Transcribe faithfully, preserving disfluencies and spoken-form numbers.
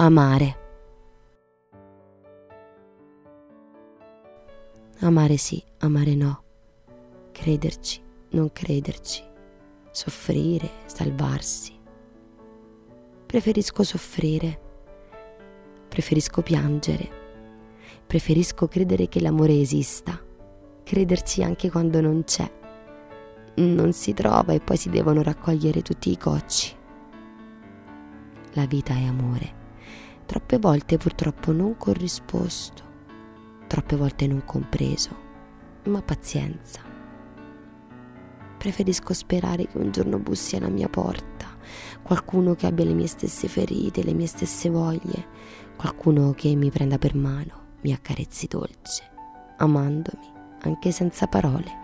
Amare. Amare sì, amare no. Crederci, non crederci. Soffrire, salvarsi. Preferisco soffrire. Preferisco piangere. Preferisco credere che l'amore esista. Crederci anche quando non c'è. Non si trova e poi si devono raccogliere tutti i cocci. La vita è amore. Troppe volte purtroppo non corrisposto, troppe volte non compreso, ma pazienza. Preferisco sperare che un giorno bussi alla mia porta, qualcuno che abbia le mie stesse ferite, le mie stesse voglie, qualcuno che mi prenda per mano, mi accarezzi dolce, amandomi anche senza parole.